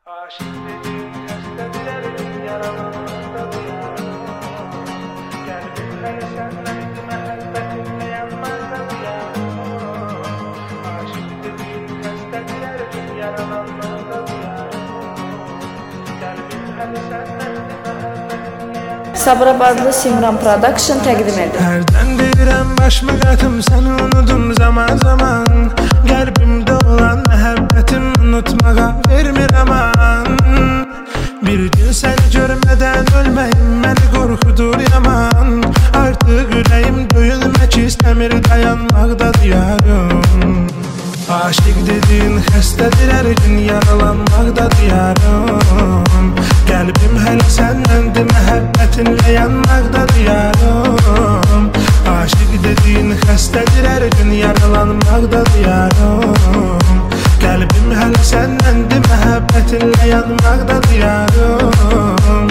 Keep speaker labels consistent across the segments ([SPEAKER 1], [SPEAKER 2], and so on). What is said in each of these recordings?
[SPEAKER 1] Aşık dediğin kastedelim yaralanmakta duyarım. Kalbim her senlendi mehabbetinle yanmakta duyarım. Aşık dediğin kastedelim yaralanmakta duyarım. Kalbim her senlendi mehabbetinle yanmakta.
[SPEAKER 2] Sabirabadlı Simran Production təqdim edir.
[SPEAKER 1] Hərdən deyirəm başımı qatım, səni unudum zaman zaman. Qəlbimdə olan məhəbbətim unutmağa vermir aman. Bir gün səni görmədən ölməyim məni qorxudur yaman. Artıq ürəyim döyülmək istəmir, dayanmaqda duyarım. Aşık dediğin xəstədir, hər gün yaralanmaqda duyarım. Qəlbim hələ səndəndir, məhəbbətinlə yanmaqda duyarım. Aşık dediğin xəstədir, hər gün yaralanmaqda duyarım. Qəlbim hələ səndəndir, məhəbbətinlə yanmaqda duyarım.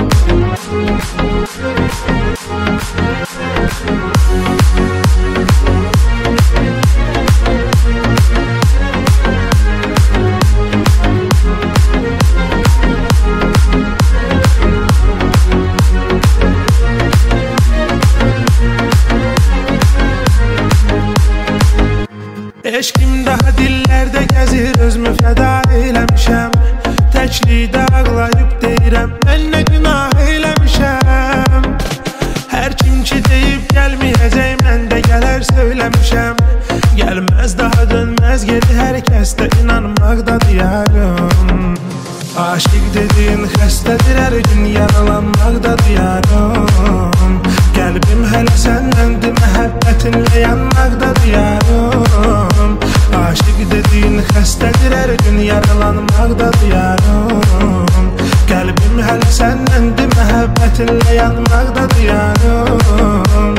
[SPEAKER 1] Eşkim daha dillərdə gəzir, özümü fəda eləmişəm. Təklikdə ağlayıb deyirəm, mən nə günah eləmişəm. Hər kim ki deyib gəlməyəcək, mən də gələr söyləmişəm. Gəlməz daha dönməz geri, hər kəsdə inanmaqda duyarım. Aşık dediğin xəstədir, hər gün yaralanmaqda duyarım. Qəlbim hələ səndəndir, məhəbbətinlə yanmaqda duyarım. Aşık dediğin xəstədir, hər gün yaralanmaqda duyarım. Qəlbim hələ səndəndir, məhəbbətinlə yanmaqda duyarım.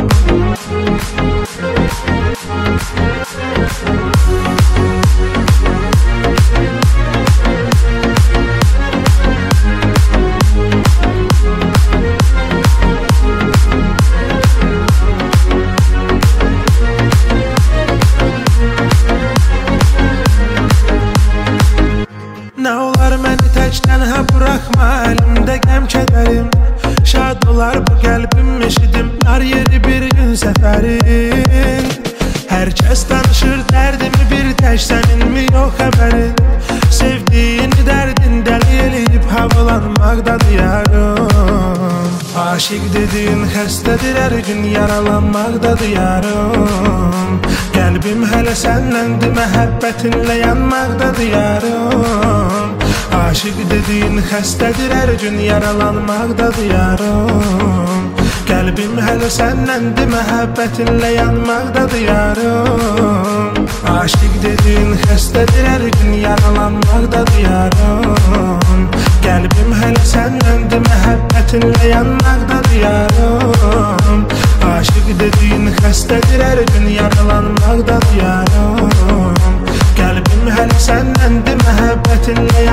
[SPEAKER 1] Nə olar məni tək tənha buraxma, əlimdə qəm kədərim. Şad olar bu qəlbim eşidim, nar yeri bir gün səfərin. Hər kəs danışır dərdimi, bir tək səninmi yox xəbərin. Sevdiyini dərdin dəli eləyib havalanmaqda duyarım. Aşık dediğin xəstədir, hər gün yaralanmaqda duyarım. Qəlbim hələ səndəndir, məhəbbətinlə yanmaqda duyarım. Aşık dediğin xəstədir, hər gün yaralanmaqda duyarım. Qəlbim hələ səndəndir, məhəbbətinlə yanmaqda duyarım. Aşık dediğin xəstədir, hər gün yaralanmaqda duyarım. Qəlbim hələ səndəndir, məhəbbətinlə yanmaqda duyarım. Aşık dediğin xəstədir, hər gün yaralanmaqda duyarım. Qəlbim hələ səndəndir, məhəbbətinlə